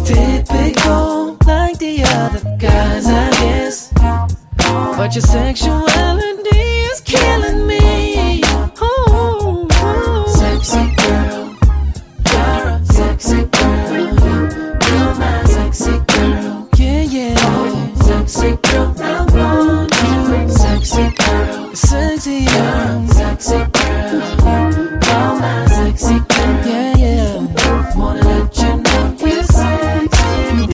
Typical, like the other guys, I guess. But your sexuality